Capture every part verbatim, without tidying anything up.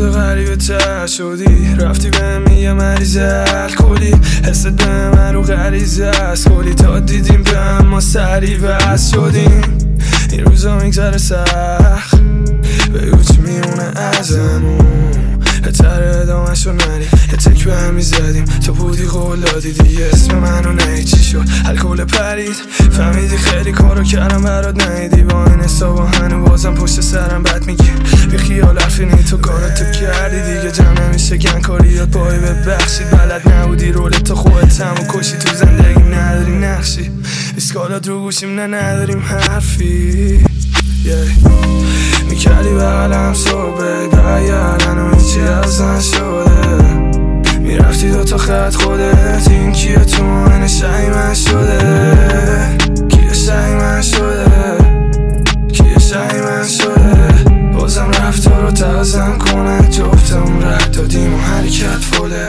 شده غریبه تر شدی، رفتی به میگه مریض الکلی، حست به من رو غریزه است کلی، تا دیدیم به هم ما سری بس شدیم. این روزا میگذره سخت، بگو چی میمونه ازمون، بهتر ادامه شو نری، یه تک به هم میزدیم تو بودی قول دادی دیگه اسم منو نهی، چی شد الکل پرید فهمیدی خیلی کارو کردم برات نیدی، با این حساب و هنو بازم پشت سرم بد میگی، بی خیال حرفینی تو کاراتو کردی دیگه جمع نمیشه گنکاریات پایی ببخشید، بلد نبودی رولتو خودت هم و کشی تو زندگی نداری نقشی، اسکالات رو گوشیم نه نداریم حرفی yeah. میکردی بغلم صبح برگردن و هیچی ازن شده، میرفتی دوتا خط خودت، این کیه تو من شای من شده، کیه شای من شده، کیه شای من شده، بازم رفتار رو تازم کنه، جفتمون رد دادیم و حرکت فله،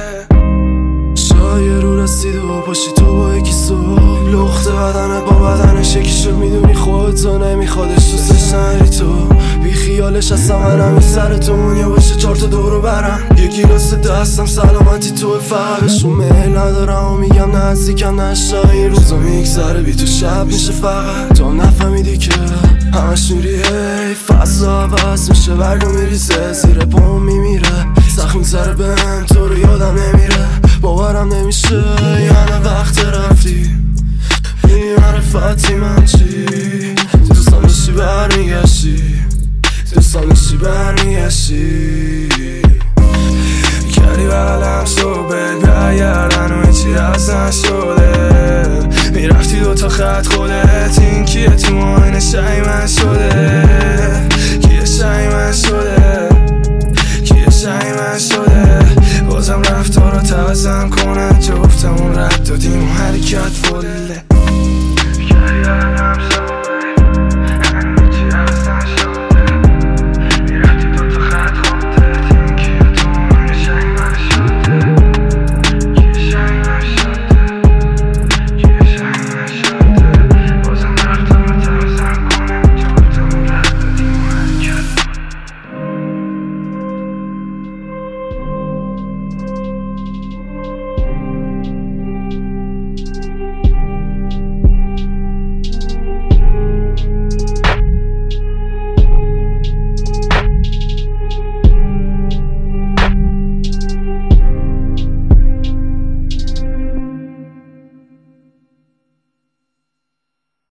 شای رو رسید و پاشی تو با یکی صبح، لخت بدنت با بدنش یکی شد، میدونی خودتو نمیخوادش دوستش نری تو، بی خیالش هستم منم این سرتون یا باشه چار تا دورو برم، یکی راست دستم سلامتی تو فقرشون میل ندارم و میگم نزدیکم نشتا، این روزا میگذره بی تو شب میشه فقط، تو نفهمیدی که همش نوریه فضا عوض میشه، برگو میریزه زیر پام میمیره، سخت میگذره بهم تو رو یادم نمیره، باورم نمیشه یعنی وقت رفتی بی‌معرفتی من چی، دوستان داشتی برمیگشتی، دوستان داشتی برمیگشتی، کردی بغلم صبح برگردن و هیچی ازن شده، میرفتی دوتا خط خودت، این کیه تو ماین شای من شده، کیه شای من شده، کیه شای من شده، بازم رفتار رو تازم کنه، جفتمون رد دادیم و حرکت فله.